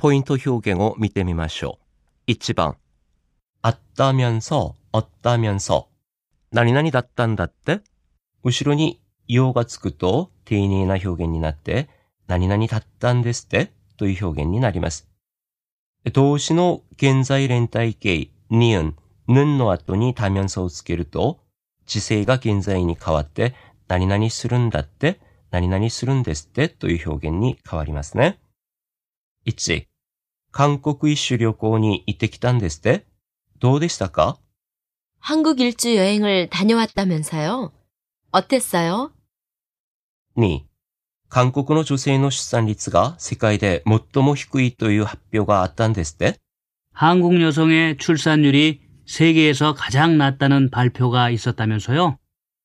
ポイント表現を見てみましょう。1番、あった면서、어った면서。何々だったんだって？後ろに用がつくと丁寧な表現になって、何々だったんですってという表現になります。動詞の現在連帯形、니은、는の後に다면서をつけると、時制が現在に変わって、何々するんだって、何々するんですってという表現に変わりますね。1、韓国一周旅行に行ってきたんですって？どうでしたか？ 한국 일주 여행을 다녀왔다면서요? 어땠어요? 2、韓国の女性の出産率が世界で最も低いという発表があったんですって？ 한국 여성의 출산율이 세계에서 가장 낮다는 발표가 있었다면서요?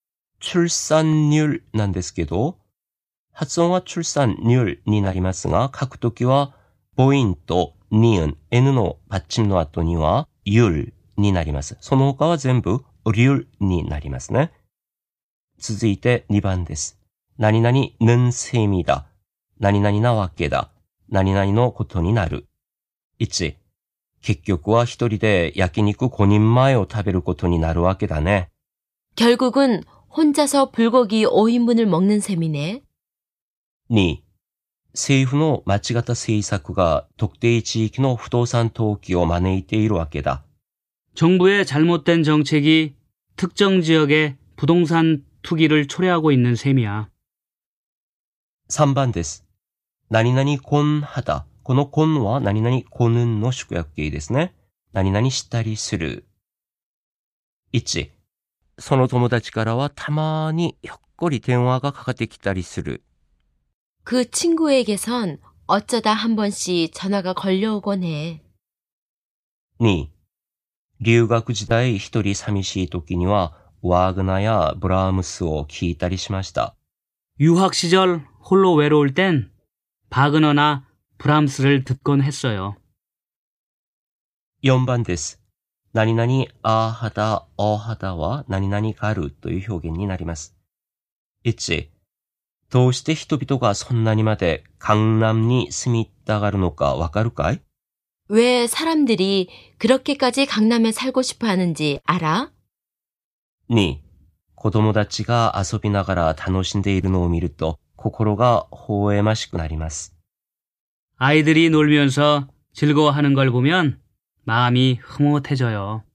출산율なんですけど、発音は출산율になりますが、書くときは母音と니은、N の받침の後には율になります。その他は全部률になりますね。続いて2番です。何々는 셈이다。何々なわけだ。何々のことになる。1、結局は一人で焼肉5人前を食べることになるわけだね。 결국은 혼자서 불고기 5인분을 먹는 셈이네. 2、政府の間違った政策が特定地域の不動産投機を招いているわけだ。 정부의 잘못된 정책이 특정 지역의 부동산 투기를 초래하고 있는 셈이야. 3番です。何々婚하다。この婚は何々婚の縮約形ですね。何々したりする。1、その友達からはたまにひょっこり電話がかかってきたりする。 그 친구에게선 어쩌다 한 번씩 전화가 걸려오곤 해. 2、留学時代一人寂しい時にはワーグナーやブラームスを聴いたりしました。 유학 시절 홀로 외로울 땐 바그너나 브람스를 듣곤 했어요. 4番です。何々あはだ、おはだは何々があるという表現になります。1、どうして人々がそんなにまで강남に住みたがるのかわかるかい？ 왜 사람들이 그렇게까지 강남에 살고 싶어 하는지 알아? 2、子供たちが遊びながら楽しんでいるのを見ると心が微笑ましくなります。 아이들이 놀면서 즐거워하는 걸 보면 마음이 흐뭇해져요.